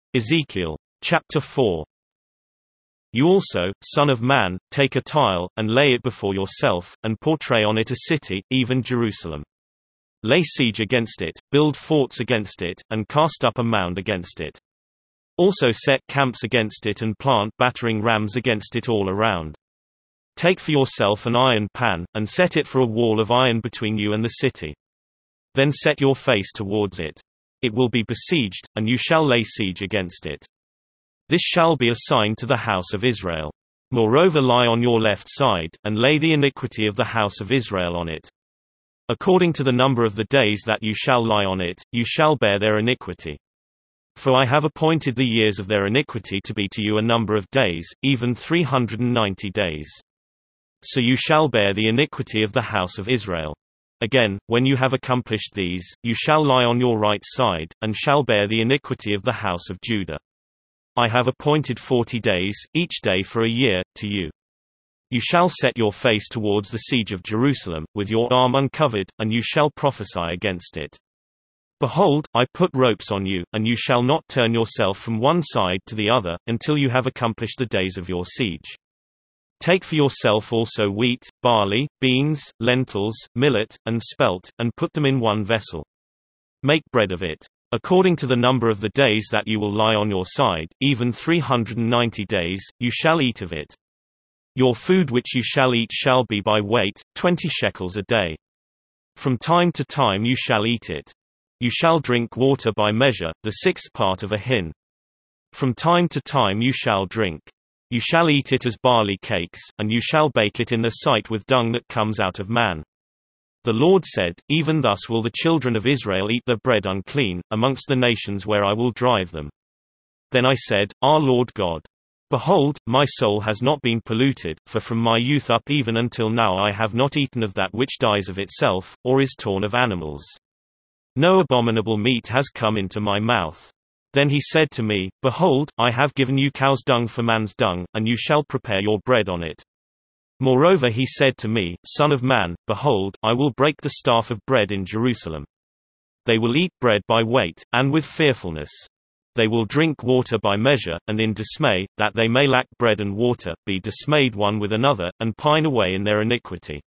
Ezekiel. Chapter 4. You also, son of man, take a tile, and lay it before yourself, and portray on it a city, even Jerusalem. Lay siege against it, build forts against it, and cast up a mound against it. Also set camps against it and plant battering rams against it all around. Take for yourself an iron pan, and set it for a wall of iron between you and the city. Then set your face towards it. It will be besieged, and you shall lay siege against it. This shall be a sign to the house of Israel. Moreover, lie on your left side, and lay the iniquity of the house of Israel on it. According to the number of the days that you shall lie on it, you shall bear their iniquity. For I have appointed the years of their iniquity to be to you a number of days, even 390 days. So you shall bear the iniquity of the house of Israel. Again, when you have accomplished these, you shall lie on your right side, and shall bear the iniquity of the house of Judah. I have appointed 40 days, each day for a year, to you. You shall set your face towards the siege of Jerusalem, with your arm uncovered, and you shall prophesy against it. Behold, I put ropes on you, and you shall not turn yourself from one side to the other, until you have accomplished the days of your siege. Take for yourself also wheat, barley, beans, lentils, millet, and spelt, and put them in one vessel. Make bread of it. According to the number of the days that you will lie on your side, even 390 days, you shall eat of it. Your food which you shall eat shall be by weight, 20 shekels a day. From time to time you shall eat it. You shall drink water by measure, the 6th part of a hin. From time to time you shall drink. You shall eat it as barley cakes, and you shall bake it in the sight with dung that comes out of man. The Lord said, even thus will the children of Israel eat their bread unclean, amongst the nations where I will drive them. Then I said, Our Lord God. Behold, my soul has not been polluted, for from my youth up even until now I have not eaten of that which dies of itself, or is torn of animals. No abominable meat has come into my mouth. Then he said to me, Behold, I have given you cow's dung for man's dung, and you shall prepare your bread on it. Moreover he said to me, Son of man, behold, I will break the staff of bread in Jerusalem. They will eat bread by weight, and with fearfulness. They will drink water by measure, and in dismay, that they may lack bread and water, be dismayed one with another, and pine away in their iniquity.